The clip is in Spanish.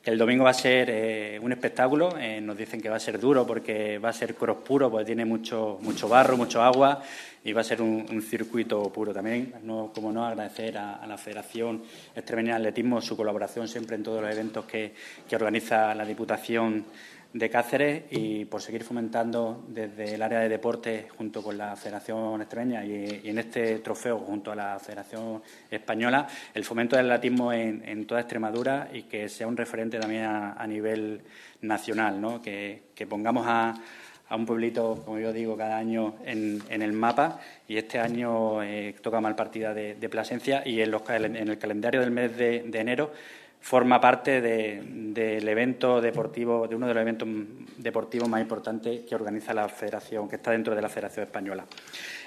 El domingo va a ser un espectáculo. Nos dicen que va a ser duro porque va a ser cross puro, porque tiene mucho barro, mucho agua, y va a ser un circuito puro también. Como no, agradecer a la Federación Extremeña de Atletismo su colaboración siempre en todos los eventos que organiza la Diputación de Cáceres, y por seguir fomentando desde el área de deporte junto con la Federación Extremeña y en este trofeo junto a la Federación Española el fomento del atletismo en toda Extremadura, y que sea un referente también a nivel nacional, ¿no? Que pongamos a un pueblito, como yo digo, cada año en el mapa, y este año toca Malpartida de Plasencia, y en el calendario del mes de enero forma parte del evento deportivo, de uno de los eventos deportivos más importantes que organiza la Federación, que está dentro de la Federación Española.